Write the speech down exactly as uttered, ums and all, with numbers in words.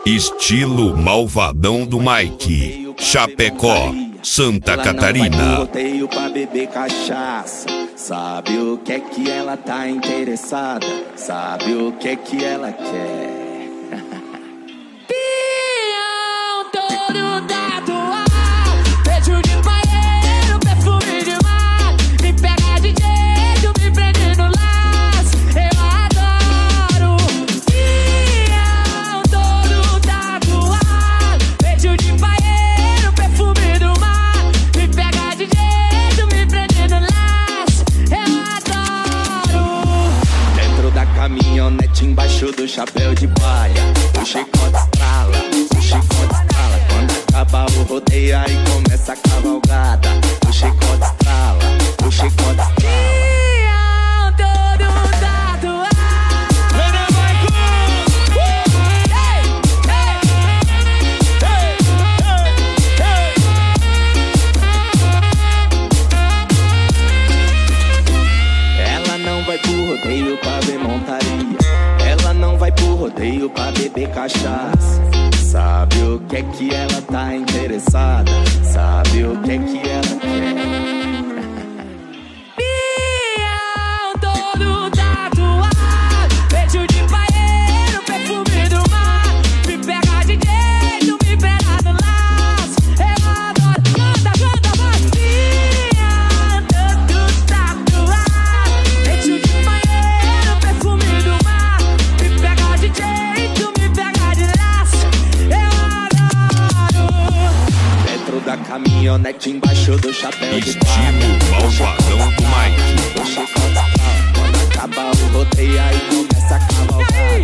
Estilo malvadão do Mike, Chapecó, Santa Catarina. Ela não vai pro rodeio pra beber cachaça. Sabe o que é que ela tá interessada? Sabe o que é que ela quer? Pião todo tatuado, peito de banheiro, perfume de mar. Me pega de jeito, me prende no laço. Eu adoro. Pião todo tatuado, peito de banheiro, perfume do mar. Me pega de jeito, me prende no laço. Eu adoro. Dentro da caminhonete, embaixo do chapéu de palha, o chicote estrala, o chicote estrala. Quando acaba o rodeio, aí começa a cavalgada. O chicote estrala, o chicote estrala. Pião todo tatuado. Ela não vai pro rodeio pra ver montaria. Ela não vai pro rodeio pra beber cachaça. Sabe o que é que ela tá interessada? Sabe o que é que ela quer? Pião todo tatuado, peito de banheiro, perfume do mar. Me pega de jeito, me pega no laço. Eu adoro. Canta, canta, vai. Pião todo tatuado, peito de banheiro, perfume do mar. Me pega de jeito, me pega de laço. Eu adoro. Dentro da caminhonete, embaixo do chapéu de palha. Estilo malvadão do Mike. O chicote estrala. Quando acaba o rodeio, aí começa a cavalgar.